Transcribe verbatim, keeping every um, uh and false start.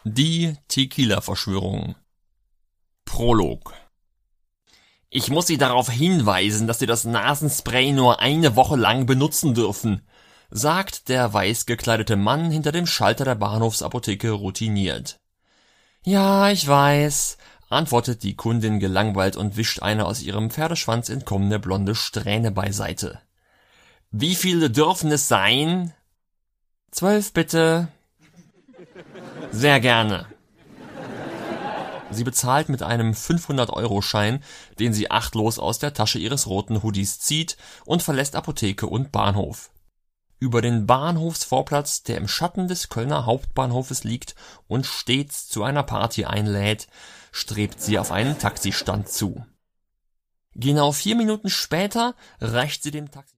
Die Tequila-Verschwörung. Prolog. Ich muss Sie darauf hinweisen, dass Sie das Nasenspray nur eine Woche lang benutzen dürfen, sagt der weiß gekleidete Mann hinter dem Schalter der Bahnhofsapotheke routiniert. Ja, ich weiß, antwortet die Kundin gelangweilt und wischt eine aus ihrem Pferdeschwanz entkommene blonde Strähne beiseite. Wie viele dürfen es sein? Zwölf bitte. Sehr gerne. Sie bezahlt mit einem fünfhundert-Euro-Schein, den sie achtlos aus der Tasche ihres roten Hoodies zieht, und verlässt Apotheke und Bahnhof. Über den Bahnhofsvorplatz, der im Schatten des Kölner Hauptbahnhofes liegt und stets zu einer Party einlädt, strebt sie auf einen Taxistand zu. Genau vier Minuten später reicht sie dem Taxi